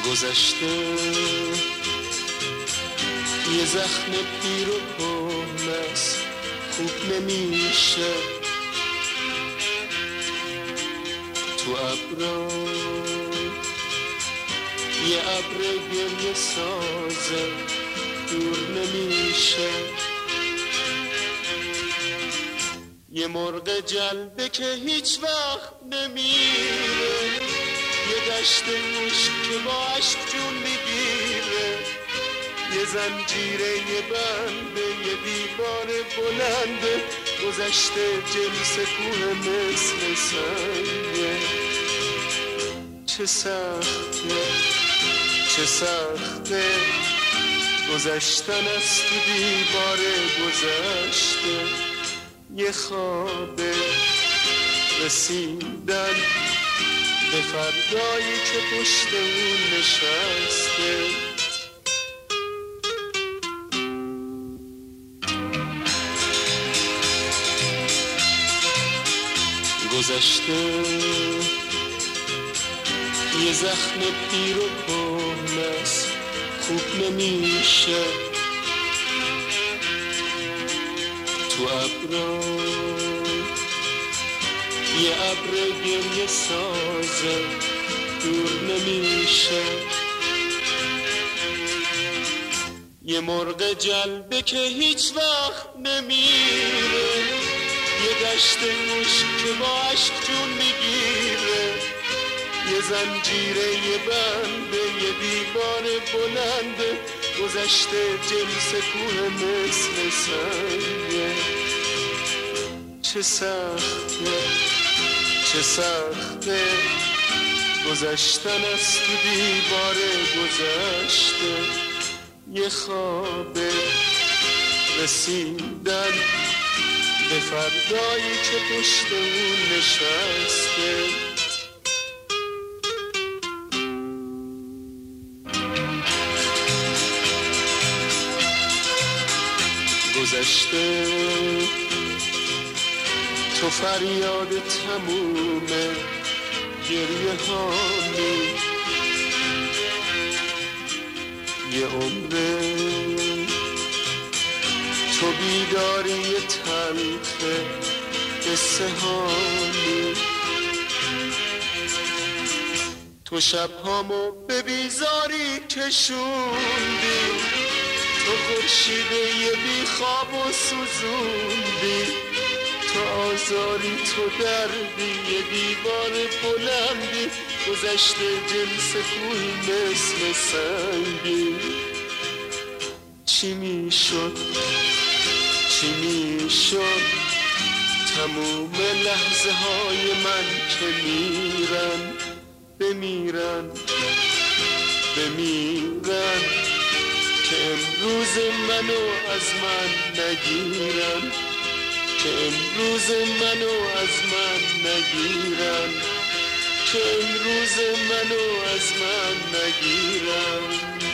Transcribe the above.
گذشته یه زخم پیر و کهنه است خوب نمیشه تو ابرا یه ابر گریه سازه دور نمیشه یه مرغ جلبه که هیچ وقت نمیره یه دشت موش که با عشق جون میگیره یه زنجیره یه بنده یه دیوار بلنده گذشته جنس کوه مثل سنگه چه سخته چه سخته گذشتن از تو دیوار گذشته یه خوابه رسیدن به فردایی که پشت اون نشسته گذشته یه زخم پیر و کهنه است خوب نمیشه تو ابرا یه ابر گریه سازه دور نمیشه یه مرغ جلبه که هیچ وقت نمیره یه دشت موش که با عشق جون میگیره یه زنجیره یه بنده یه دیوار بلنده گذشته جنس کوه مثل سنگه چه سخته چه سخته گذشتن از تو دیوار گذشته یه خوابه رسیدن به فردایی که پشت اون نشسته گذشته تو فریاد تمومه گریه هامی یه عمره تو بیداری تلخه قصه هامی تو شبهامو به بیزاری کشوندی تو خورشیده یه بی خواب و سوزوندی تو آزاری تو دردی یه دیوار بلندی گذشته جنس کوهی مثل سنگی چی میشد چی میشد تموم لحظه های من که میرن بمیرن بمیرن که امروز منو از من نگیرن که امروز منو از من نگیرن که امروز منو از من نگیرن